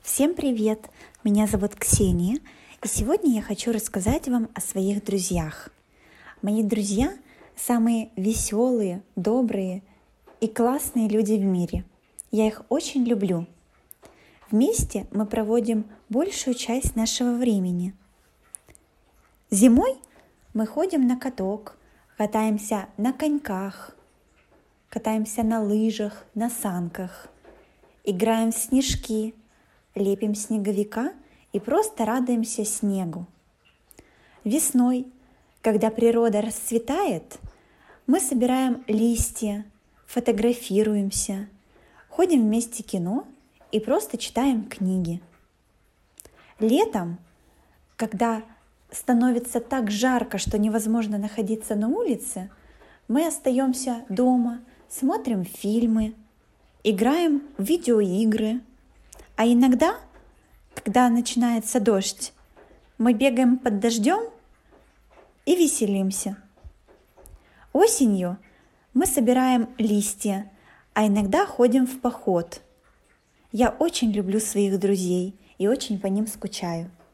Всем привет! Меня зовут Ксения, и сегодня я хочу рассказать вам о своих друзьях. Мои друзья – самые веселые, добрые и классные люди в мире. Я их очень люблю. Вместе мы проводим большую часть нашего времени. Зимой мы ходим на каток, катаемся на коньках, катаемся на лыжах, на санках, играем в снежки, лепим снеговика и просто радуемся снегу. Весной, когда природа расцветает, мы собираем листья, фотографируемся, ходим вместе в кино и просто читаем книги. Летом, когда становится так жарко, что невозможно находиться на улице, мы остаемся дома, смотрим фильмы, играем в видеоигры. А иногда, когда начинается дождь, мы бегаем под дождем и веселимся. Осенью мы собираем листья, а иногда ходим в поход. Я очень люблю своих друзей и очень по ним скучаю.